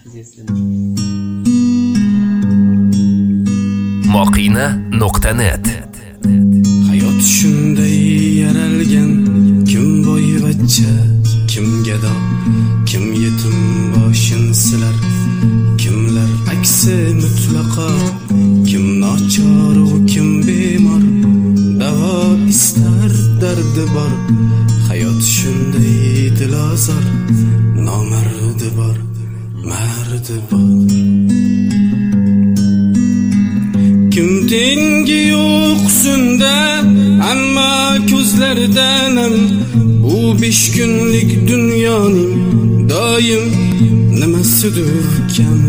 Moqina.net. Hayot shunday yaralgan, kim boyvachcha, kim gado, kim yetim boshin silar, kimlar aksi mutlaqo, kim nochor va kim bemor, davo istar dardi bor. Hayot shunday dilozor, nomardi bor, mardi bor. Kim tengi yo'q sunda, ammo ko'zlaridan ham bu 5 kunlik dunyoning doim nimasidir kam.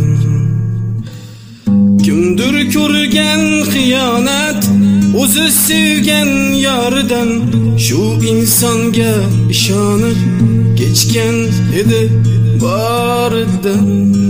Kimdir ko'rgan xiyonat, o'zi sevgan yoridan, shu insonga ishonib kechgan edi boridan.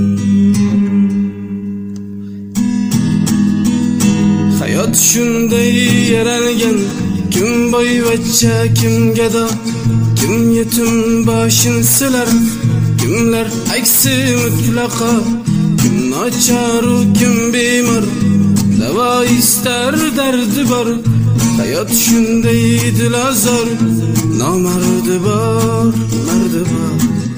Hayot shunday yaralgan, kim boyvachcha, kim gado, kim yetim boshin silar, kimlar aksi mutlaqo, kim nochor va kim bemor, davo istar dardi bor. Hayot shunday dilozor, nomardi bor, mardi bor.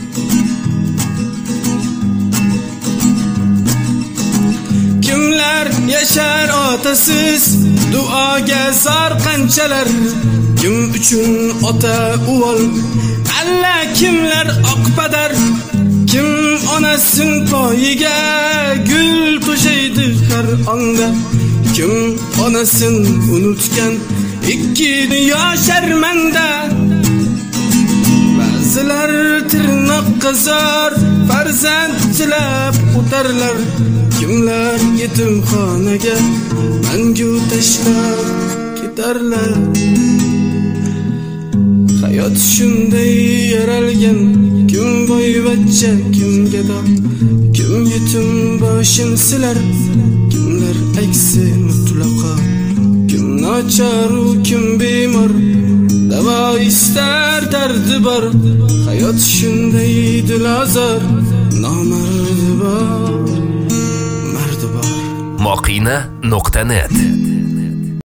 Kimlar yashar otasiz, duoga zor qanchalar, kim uchun ota o'g'il, alla kimlar oqpadar, kim onasin poyiga gul to'shaydi har onda, kim onasin unutgan, ikki dunyo sharmanda. Ba'zilar tirnoqqa zor farzand tilab o'tarlar, kimlar yetimxonaga mangu tashlab ketarlar. Hayot shunday yaralgan, kim boyvachcha, kim gado, kim yetim boshin silar, kimlar aksi mutlaqo, kim nochor va kim bemor, davo istar dardi bor. Hayot shunday dilozor, nomardi bor, mardi bor. Moqina.net.